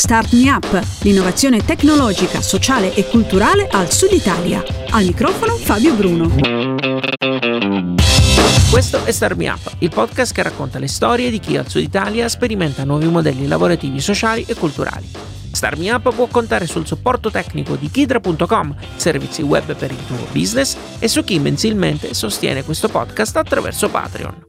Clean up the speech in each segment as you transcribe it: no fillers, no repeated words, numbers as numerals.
Start Me Up, l'innovazione tecnologica, sociale e culturale al Sud Italia. Al microfono Fabio Bruno. Questo è Start Me Up, il podcast che racconta le storie di chi al Sud Italia sperimenta nuovi modelli lavorativi, sociali e culturali. Start Me Up può contare sul supporto tecnico di Kidra.com, servizi web per il tuo business, e su chi mensilmente sostiene questo podcast attraverso Patreon.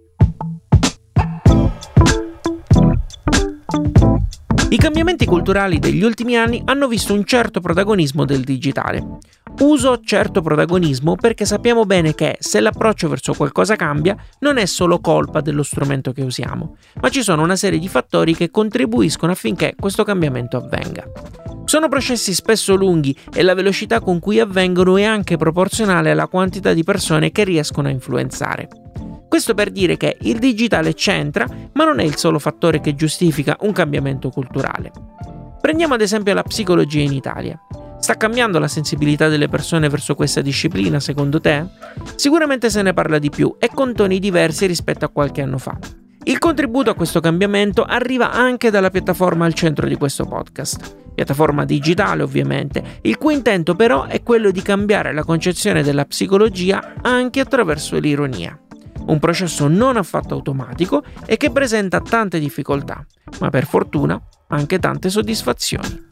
I cambiamenti culturali degli ultimi anni hanno visto un certo protagonismo del digitale. Uso certo protagonismo perché sappiamo bene che se l'approccio verso qualcosa cambia, non è solo colpa dello strumento che usiamo, ma ci sono una serie di fattori che contribuiscono affinché questo cambiamento avvenga. Sono processi spesso lunghi e la velocità con cui avvengono è anche proporzionale alla quantità di persone che riescono a influenzare. Questo per dire che il digitale c'entra, ma non è il solo fattore che giustifica un cambiamento culturale. Prendiamo ad esempio la psicologia in Italia. Sta cambiando la sensibilità delle persone verso questa disciplina, secondo te? Sicuramente se ne parla di più e con toni diversi rispetto a qualche anno fa. Il contributo a questo cambiamento arriva anche dalla piattaforma al centro di questo podcast. Piattaforma digitale, ovviamente, il cui intento però è quello di cambiare la concezione della psicologia anche attraverso l'ironia. Un processo non affatto automatico e che presenta tante difficoltà, ma per fortuna anche tante soddisfazioni.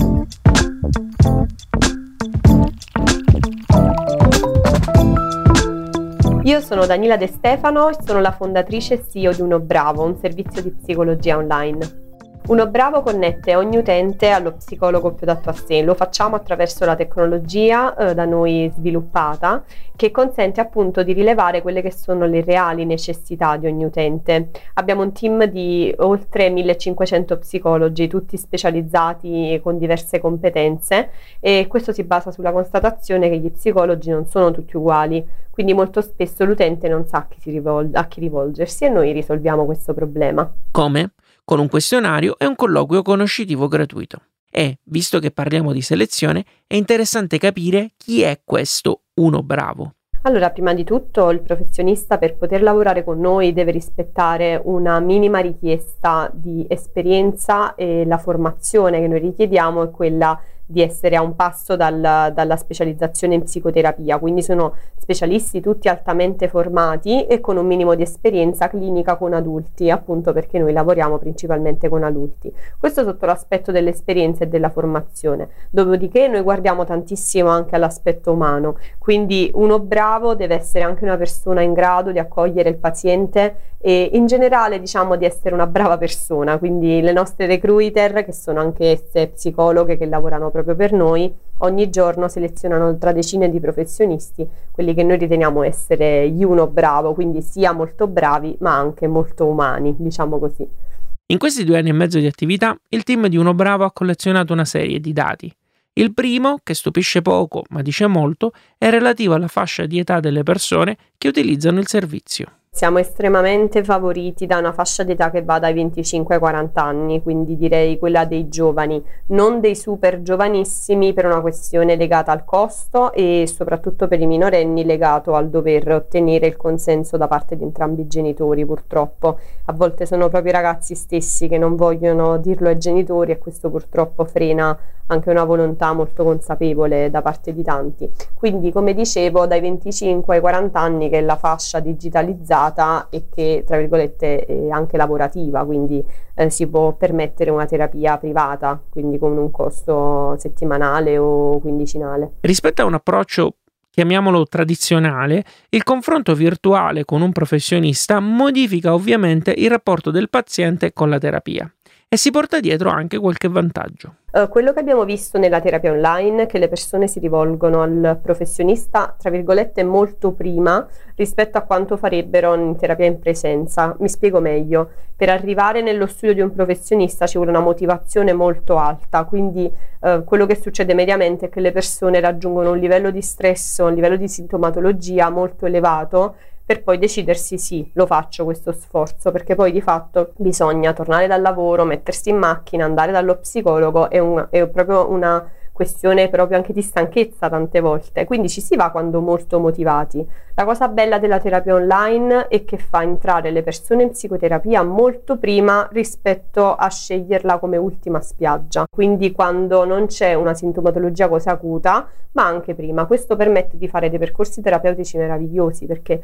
Io sono Daniela De Stefano e sono la fondatrice e CEO di Uno Bravo, un servizio di psicologia online. Uno Bravo connette ogni utente allo psicologo più adatto a sé. Lo facciamo attraverso la tecnologia da noi sviluppata, che consente appunto di rilevare quelle che sono le reali necessità di ogni utente. Abbiamo un team di oltre 1500 psicologi, tutti specializzati con diverse competenze, e questo si basa sulla constatazione che gli psicologi non sono tutti uguali, quindi molto spesso l'utente non sa a chi rivolgersi e noi risolviamo questo problema. Come? Con un questionario e un colloquio conoscitivo gratuito. E, visto che parliamo di selezione, è interessante capire chi è questo Uno Bravo. Allora, prima di tutto, il professionista per poter lavorare con noi deve rispettare una minima richiesta di esperienza, e la formazione che noi richiediamo è quella di essere a un passo dalla specializzazione in psicoterapia, quindi sono specialisti tutti altamente formati e con un minimo di esperienza clinica con adulti, appunto perché noi lavoriamo principalmente con adulti. Questo sotto l'aspetto dell'esperienza e della formazione. Dopodiché noi guardiamo tantissimo anche all'aspetto umano, quindi Uno Bravo deve essere anche una persona in grado di accogliere il paziente e in generale diciamo di essere una brava persona, quindi le nostre recruiter, che sono anche esse psicologhe che lavorano proprio per noi, ogni giorno selezionano tra decine di professionisti, quelli che noi riteniamo essere gli Uno Bravo, quindi sia molto bravi ma anche molto umani, diciamo così. In questi 2 anni e mezzo di attività, il team di Uno Bravo ha collezionato una serie di dati. Il primo, che stupisce poco ma dice molto, è relativo alla fascia di età delle persone che utilizzano il servizio. Siamo estremamente favoriti da una fascia d'età che va dai 25 ai 40 anni, quindi direi quella dei giovani, non dei super giovanissimi per una questione legata al costo e soprattutto per i minorenni legato al dover ottenere il consenso da parte di entrambi i genitori, purtroppo. A volte sono proprio i ragazzi stessi che non vogliono dirlo ai genitori e questo purtroppo frena anche una volontà molto consapevole da parte di tanti. Quindi, come dicevo, dai 25 ai 40 anni, che è la fascia digitalizzata e che, tra virgolette, è anche lavorativa, quindi si può permettere una terapia privata, quindi con un costo settimanale o quindicinale. Rispetto a un approccio, chiamiamolo tradizionale, il confronto virtuale con un professionista modifica ovviamente il rapporto del paziente con la terapia e si porta dietro anche qualche vantaggio. Quello che abbiamo visto nella terapia online è che le persone si rivolgono al professionista, tra virgolette, molto prima rispetto a quanto farebbero in terapia in presenza. Mi spiego meglio. Per arrivare nello studio di un professionista ci vuole una motivazione molto alta, quindi quello che succede mediamente è che le persone raggiungono un livello di stress, un livello di sintomatologia molto elevato, per poi decidersi sì, lo faccio questo sforzo, perché poi di fatto bisogna tornare dal lavoro, mettersi in macchina, andare dallo psicologo, è proprio una questione proprio anche di stanchezza tante volte, quindi ci si va quando molto motivati. La cosa bella della terapia online è che fa entrare le persone in psicoterapia molto prima rispetto a sceglierla come ultima spiaggia, quindi quando non c'è una sintomatologia così acuta, ma anche prima. Questo permette di fare dei percorsi terapeutici meravigliosi, perché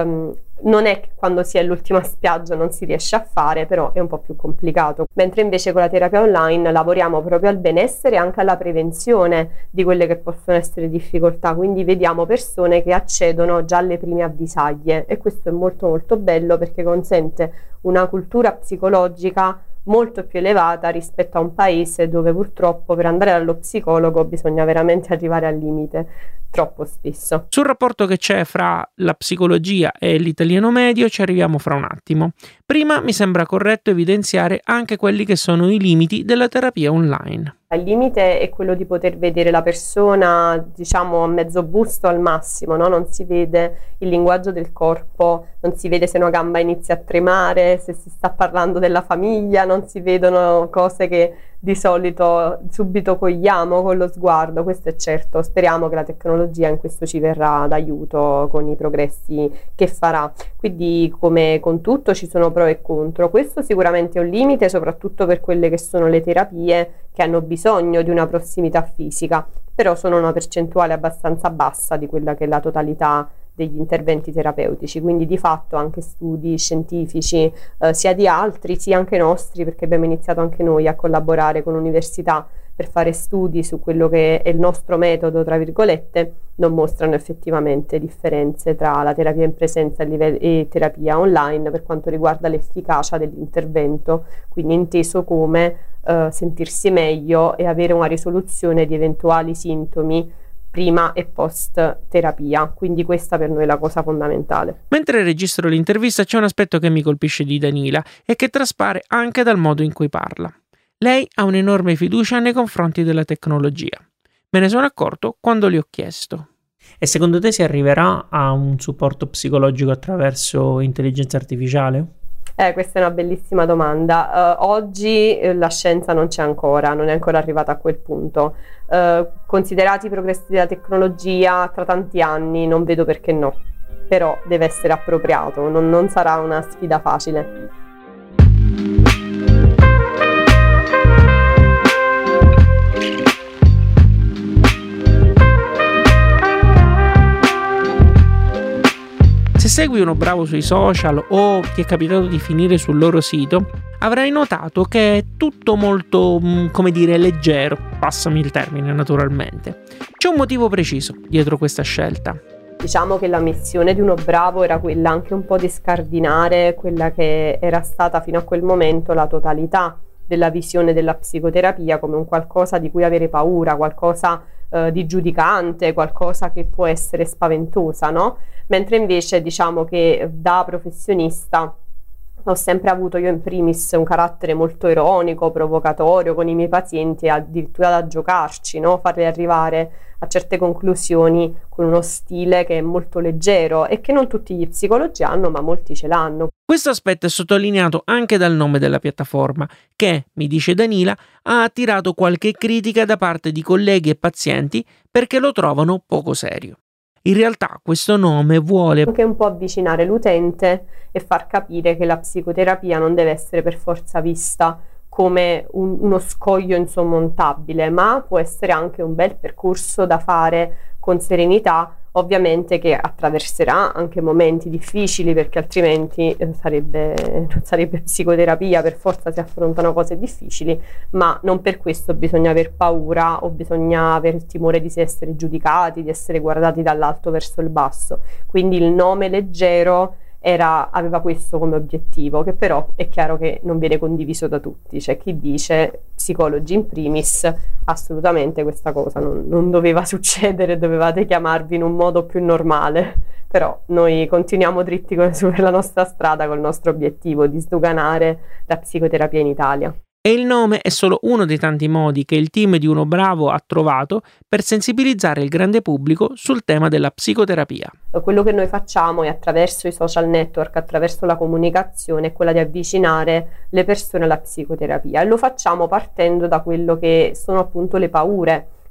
non è che quando si è l'ultima spiaggia non si riesce a fare, però è un po' più complicato, mentre invece con la terapia online lavoriamo proprio al benessere e anche alla prevenzione di quelle che possono essere difficoltà, quindi vediamo persone che accedono già alle prime avvisaglie, e questo è molto molto bello perché consente una cultura psicologica molto più elevata rispetto a un paese dove purtroppo per andare dallo psicologo bisogna veramente arrivare al limite troppo spesso. Sul rapporto che c'è fra la psicologia e l'italiano medio ci arriviamo fra un attimo. Prima mi sembra corretto evidenziare anche quelli che sono i limiti della terapia online. Il limite è quello di poter vedere la persona, diciamo, a mezzo busto al massimo, no? Non si vede il linguaggio del corpo, non si vede se una gamba inizia a tremare, se si sta parlando della famiglia, non si vedono cose che di solito subito cogliamo con lo sguardo. Questo è certo, speriamo che la tecnologia in questo ci verrà d'aiuto con i progressi che farà. Quindi, come con tutto, ci sono pro e contro. Questo sicuramente è un limite, soprattutto per quelle che sono le terapie che hanno bisogno di una prossimità fisica, però sono una percentuale abbastanza bassa di quella che è la totalità degli interventi terapeutici, quindi di fatto anche studi scientifici sia di altri sia anche nostri, perché abbiamo iniziato anche noi a collaborare con università per fare studi su quello che è il nostro metodo, tra virgolette, non mostrano effettivamente differenze tra la terapia in presenza e terapia online per quanto riguarda l'efficacia dell'intervento, quindi inteso come sentirsi meglio e avere una risoluzione di eventuali sintomi prima e post terapia, quindi questa per noi è la cosa fondamentale. Mentre registro l'intervista c'è un aspetto che mi colpisce di Danila e che traspare anche dal modo in cui parla. Lei ha un'enorme fiducia nei confronti della tecnologia. Me ne sono accorto quando le ho chiesto. E secondo te si arriverà a un supporto psicologico attraverso intelligenza artificiale? Questa è una bellissima domanda. Oggi la scienza non c'è ancora, non è ancora arrivata a quel punto. Considerati i progressi della tecnologia, tra tanti anni non vedo perché no, però deve essere appropriato, non sarà una sfida facile. Se segui Uno Bravo sui social o ti è capitato di finire sul loro sito, avrai notato che è tutto molto, leggero, passami il termine naturalmente. C'è un motivo preciso dietro questa scelta. Diciamo che la missione di Uno Bravo era quella anche un po' di scardinare quella che era stata fino a quel momento la totalità della visione della psicoterapia come un qualcosa di cui avere paura, qualcosa di giudicante, qualcosa che può essere spaventosa, no? Mentre invece diciamo che da professionista ho sempre avuto io in primis un carattere molto ironico, provocatorio con i miei pazienti, addirittura da giocarci, no? Farli arrivare a certe conclusioni con uno stile che è molto leggero e che non tutti gli psicologi hanno, ma molti ce l'hanno. Questo aspetto è sottolineato anche dal nome della piattaforma, che, mi dice Danila, ha attirato qualche critica da parte di colleghi e pazienti perché lo trovano poco serio. In realtà questo nome vuole anche un po' avvicinare l'utente e far capire che la psicoterapia non deve essere per forza vista come uno scoglio insormontabile, ma può essere anche un bel percorso da fare con serenità, ovviamente che attraverserà anche momenti difficili, perché altrimenti non sarebbe psicoterapia, per forza si affrontano cose difficili, ma non per questo bisogna aver paura o bisogna aver timore di essere giudicati, di essere guardati dall'alto verso il basso. Quindi il nome leggero aveva questo come obiettivo, che però è chiaro che non viene condiviso da tutti. C'è chi dice, psicologi in primis, assolutamente questa cosa non doveva succedere, dovevate chiamarvi in un modo più normale, però noi continuiamo dritti per la nostra strada col nostro obiettivo di sdoganare la psicoterapia in Italia. E il nome è solo uno dei tanti modi che il team di Uno Bravo ha trovato per sensibilizzare il grande pubblico sul tema della psicoterapia. Quello che noi facciamo è attraverso i social network, attraverso la comunicazione, è quella di avvicinare le persone alla psicoterapia, e lo facciamo partendo da quello che sono appunto le paure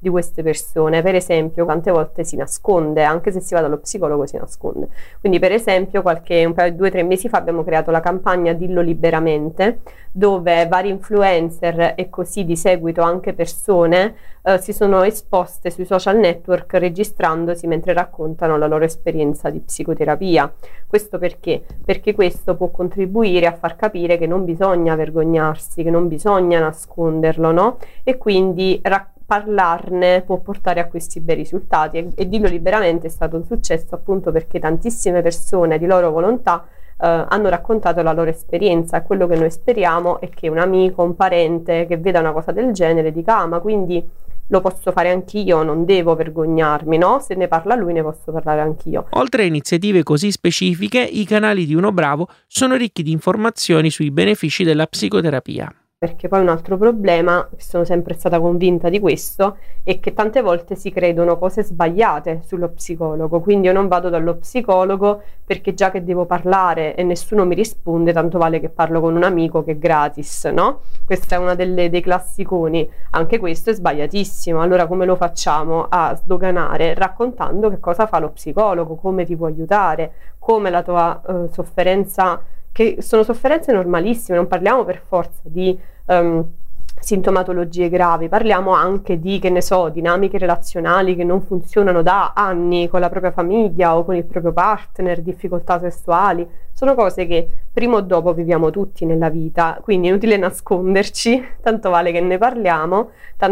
di queste persone. Per esempio, quante volte si nasconde, anche se si va dallo psicologo si nasconde. Quindi per esempio un paio di 2 o 3 mesi fa abbiamo creato la campagna Dillo liberamente, dove vari influencer e così di seguito anche persone si sono esposte sui social network registrandosi mentre raccontano la loro esperienza di psicoterapia. Questo perché? Perché questo può contribuire a far capire che non bisogna vergognarsi, che non bisogna nasconderlo, no? E quindi parlarne può portare a questi bei risultati e Dillo liberamente è stato un successo appunto perché tantissime persone di loro volontà hanno raccontato la loro esperienza, e quello che noi speriamo è che un amico, un parente che veda una cosa del genere dica ma quindi lo posso fare anch'io, non devo vergognarmi, no? Se ne parla lui ne posso parlare anch'io. Oltre a iniziative così specifiche, i canali di Uno Bravo sono ricchi di informazioni sui benefici della psicoterapia. Perché poi un altro problema, sono sempre stata convinta di questo, è che tante volte si credono cose sbagliate sullo psicologo, quindi io non vado dallo psicologo perché già che devo parlare e nessuno mi risponde, tanto vale che parlo con un amico che è gratis, no? Questa è una dei classiconi, anche questo è sbagliatissimo. Allora come lo facciamo a sdoganare? Raccontando che cosa fa lo psicologo, come ti può aiutare, come la tua sofferenza, che sono sofferenze normalissime, non parliamo per forza di sintomatologie gravi, parliamo anche di, che ne so, dinamiche relazionali che non funzionano da anni con la propria famiglia o con il proprio partner, difficoltà sessuali, sono cose che prima o dopo viviamo tutti nella vita, quindi è inutile nasconderci, tanto vale che ne parliamo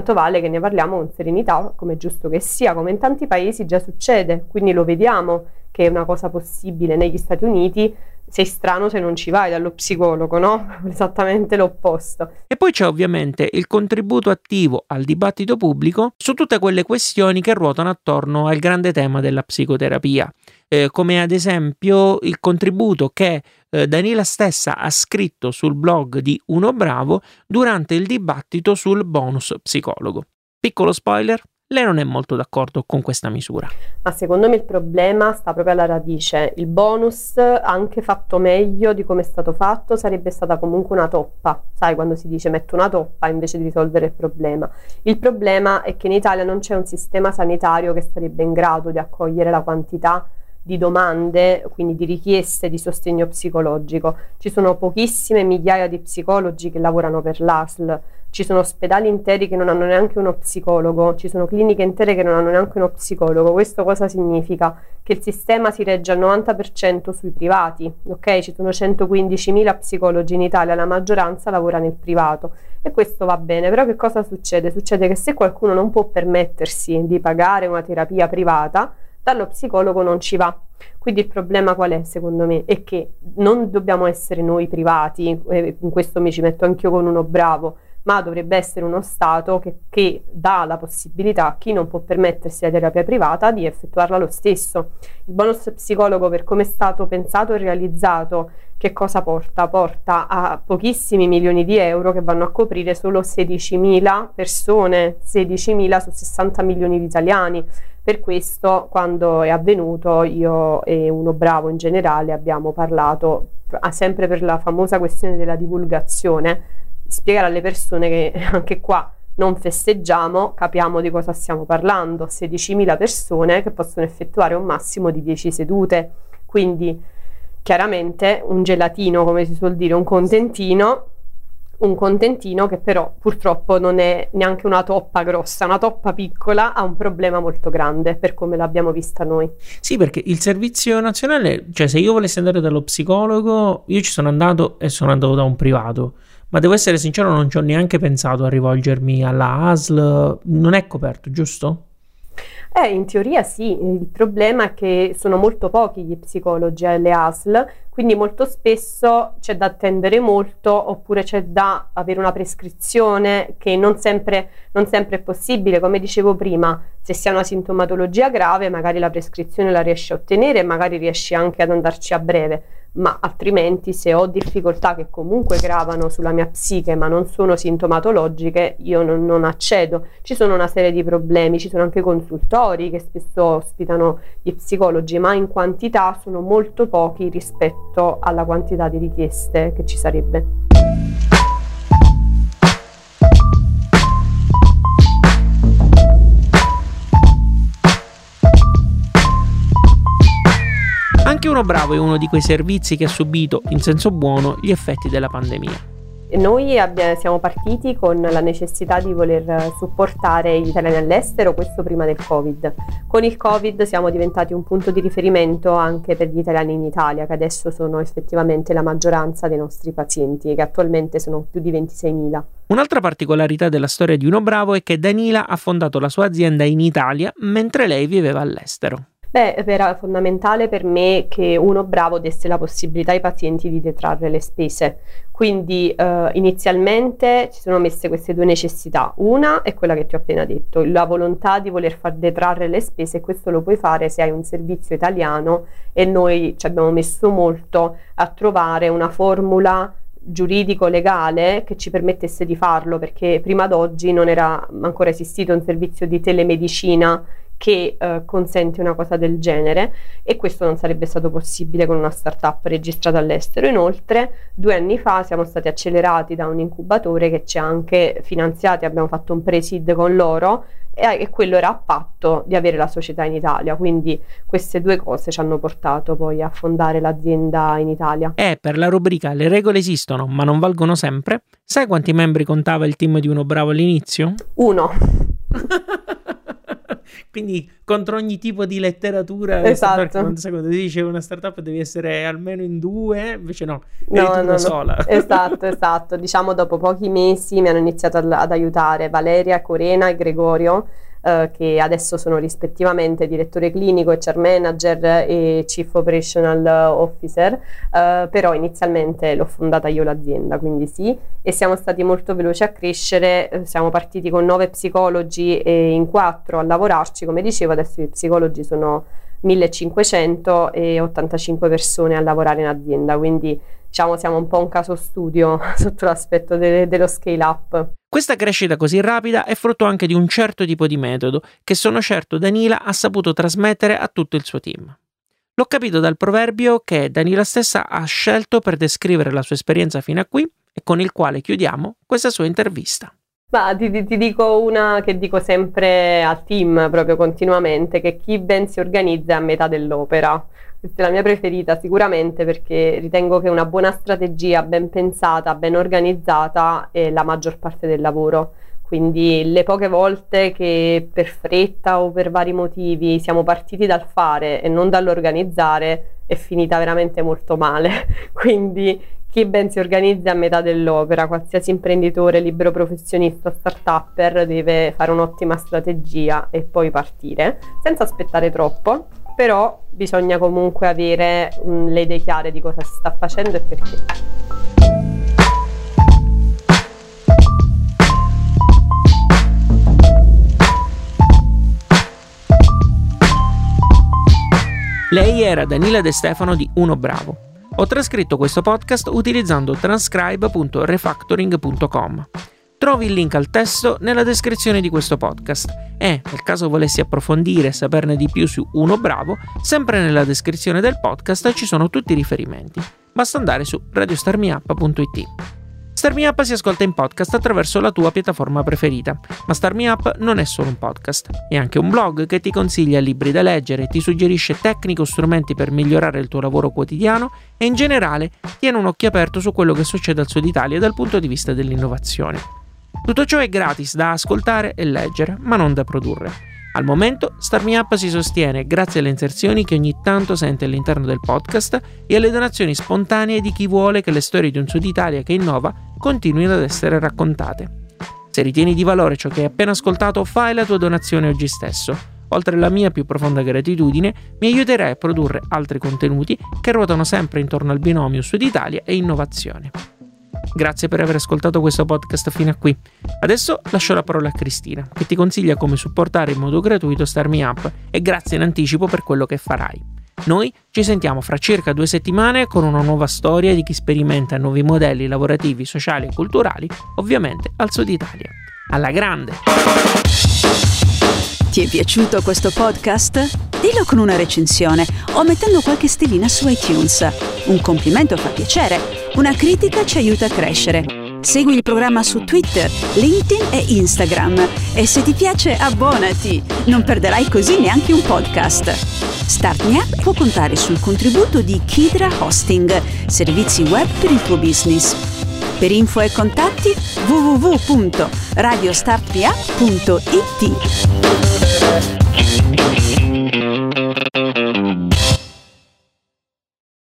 con serenità, come è giusto che sia, come in tanti paesi già succede, quindi lo vediamo che è una cosa possibile. Negli Stati Uniti sei strano se non ci vai dallo psicologo, no? Esattamente l'opposto. E poi c'è ovviamente il contributo attivo al dibattito pubblico su tutte quelle questioni che ruotano attorno al grande tema della psicoterapia, come ad esempio il contributo che Daniela stessa ha scritto sul blog di Uno Bravo durante il dibattito sul bonus psicologo. Piccolo spoiler: lei non è molto d'accordo con questa misura. Ma secondo me il problema sta proprio alla radice. Il bonus, anche fatto meglio di come è stato fatto, sarebbe stata comunque una toppa. Sai, quando si dice metto una toppa invece di risolvere il problema. Il problema è che in Italia non c'è un sistema sanitario che sarebbe in grado di accogliere la quantità di domande, quindi di richieste di sostegno psicologico. Ci sono pochissime migliaia di psicologi che lavorano per l'ASL, ci sono ospedali interi che non hanno neanche uno psicologo, ci sono cliniche intere che non hanno neanche uno psicologo. Questo cosa significa? Che il sistema si regge al 90% sui privati, ok? Ci sono 115.000 psicologi in Italia, la maggioranza lavora nel privato e questo va bene, però che cosa succede? Succede che se qualcuno non può permettersi di pagare una terapia privata, dallo psicologo non ci va. Quindi il problema qual è, secondo me? È che non dobbiamo essere noi privati, in questo mi ci metto anch'io con Uno Bravo, ma dovrebbe essere uno Stato che dà la possibilità a chi non può permettersi la terapia privata di effettuarla lo stesso. Il bonus psicologo, per come è stato pensato e realizzato, che cosa porta? Porta a pochissimi milioni di euro che vanno a coprire solo 16.000 persone, 16.000 su 60 milioni di italiani. Per questo, quando è avvenuto, io e Uno Bravo in generale abbiamo parlato, sempre per la famosa questione della divulgazione, spiegare alle persone che anche qua non festeggiamo, capiamo di cosa stiamo parlando. 16.000 persone che possono effettuare un massimo di 10 sedute, quindi chiaramente un gelatino, come si suol dire, un contentino che però purtroppo non è neanche una toppa grossa, una toppa piccola ha un problema molto grande per come l'abbiamo vista noi. Sì, perché il servizio nazionale, cioè se io volessi andare dallo psicologo, io ci sono andato e sono andato da un privato, ma devo essere sincero, non ci ho neanche pensato a rivolgermi alla ASL, non è coperto, giusto? In teoria sì, il problema è che sono molto pochi gli psicologi alle ASL, quindi molto spesso c'è da attendere molto, oppure c'è da avere una prescrizione che non sempre è possibile. Come dicevo prima, se si ha una sintomatologia grave magari la prescrizione la riesci a ottenere e magari riesci anche ad andarci a breve, ma altrimenti se ho difficoltà che comunque gravano sulla mia psiche ma non sono sintomatologiche, io non accedo. Ci sono una serie di problemi, ci sono anche consultori che spesso ospitano gli psicologi, ma in quantità sono molto pochi rispetto alla quantità di richieste che ci sarebbe. Anche Uno Bravo è uno di quei servizi che ha subito, in senso buono, gli effetti della pandemia. Noi siamo partiti con la necessità di voler supportare gli italiani all'estero, questo prima del Covid. Con il Covid siamo diventati un punto di riferimento anche per gli italiani in Italia, che adesso sono effettivamente la maggioranza dei nostri pazienti, che attualmente sono più di 26.000. Un'altra particolarità della storia di Uno Bravo è che Danila ha fondato la sua azienda in Italia mentre lei viveva all'estero. Era fondamentale per me che Uno Bravo desse la possibilità ai pazienti di detrarre le spese, quindi inizialmente ci sono messe queste due necessità. Una è quella che ti ho appena detto, la volontà di voler far detrarre le spese, e questo lo puoi fare se hai un servizio italiano, e noi ci abbiamo messo molto a trovare una formula giuridico-legale che ci permettesse di farlo, perché prima d'oggi non era ancora esistito un servizio di telemedicina che consente una cosa del genere, e questo non sarebbe stato possibile con una startup registrata all'estero. Inoltre 2 anni fa siamo stati accelerati da un incubatore che ci ha anche finanziati, abbiamo fatto un pre-seed con loro, e quello era a patto di avere la società in Italia, quindi queste 2 cose ci hanno portato poi a fondare l'azienda in Italia. Per la rubrica Le regole esistono ma non valgono sempre, sai quanti membri contava il team di Uno Bravo all'inizio? 1. Quindi contro ogni tipo di letteratura, esatto. Quando ti dice una startup devi essere almeno in 2, invece no, una sola. Esatto. Diciamo dopo pochi mesi mi hanno iniziato ad aiutare Valeria, Corena e Gregorio, che adesso sono rispettivamente direttore clinico, HR manager e chief operational officer, però inizialmente l'ho fondata io l'azienda, quindi sì, e siamo stati molto veloci a crescere. Siamo partiti con 9 psicologi e in 4 a lavorarci, come dicevo, adesso i psicologi sono 1500 e 85 persone a lavorare in azienda, quindi diciamo siamo un po' un caso studio sotto l'aspetto dello scale up. Questa crescita così rapida è frutto anche di un certo tipo di metodo che sono certo Danila ha saputo trasmettere a tutto il suo team. L'ho capito dal proverbio che Danila stessa ha scelto per descrivere la sua esperienza fino a qui e con il quale chiudiamo questa sua intervista. Ma ti dico una che dico sempre al team proprio continuamente, che chi ben si organizza è a metà dell'opera. Questa è la mia preferita sicuramente, perché ritengo che una buona strategia ben pensata, ben organizzata è la maggior parte del lavoro. Quindi le poche volte che per fretta o per vari motivi siamo partiti dal fare e non dall'organizzare è finita veramente molto male. Quindi chi ben si organizza è a metà dell'opera. Qualsiasi imprenditore, libero professionista, start-upper deve fare un'ottima strategia e poi partire, senza aspettare troppo, però bisogna comunque avere le idee chiare di cosa si sta facendo e perché. Lei era Danila De Stefano di Uno Bravo. Ho trascritto questo podcast utilizzando transcribe.refactoring.com. Trovi il link al testo nella descrizione di questo podcast e, nel caso volessi approfondire e saperne di più su Uno Bravo, sempre nella descrizione del podcast ci sono tutti i riferimenti. Basta andare su radiostarmiup.it. Star Me Up si ascolta in podcast attraverso la tua piattaforma preferita, ma Star Me Up non è solo un podcast, è anche un blog che ti consiglia libri da leggere, ti suggerisce tecniche o strumenti per migliorare il tuo lavoro quotidiano e in generale tiene un occhio aperto su quello che succede al Sud Italia dal punto di vista dell'innovazione. Tutto ciò è gratis da ascoltare e leggere, ma non da produrre. Al momento Star Me Up si sostiene grazie alle inserzioni che ogni tanto sente all'interno del podcast e alle donazioni spontanee di chi vuole che le storie di un Sud Italia che innova continuino ad essere raccontate. Se ritieni di valore ciò che hai appena ascoltato, fai la tua donazione oggi stesso. Oltre alla mia più profonda gratitudine, mi aiuterai a produrre altri contenuti che ruotano sempre intorno al binomio Sud Italia e innovazione. Grazie per aver ascoltato questo podcast fino a qui. Adesso lascio la parola a Cristina, che ti consiglia come supportare in modo gratuito Star Me Up, e grazie in anticipo per quello che farai. Noi ci sentiamo fra circa 2 settimane con una nuova storia di chi sperimenta nuovi modelli lavorativi, sociali e culturali, ovviamente al Sud Italia. Alla grande! Ti è piaciuto questo podcast? Dillo con una recensione o mettendo qualche stellina su iTunes. Un complimento fa piacere, una critica ci aiuta a crescere. Segui il programma su Twitter, LinkedIn e Instagram. E se ti piace, abbonati. Non perderai così neanche un podcast. Start Me Up può contare sul contributo di Kidra Hosting, servizi web per il tuo business. Per info e contatti www.radiostartmeup.it.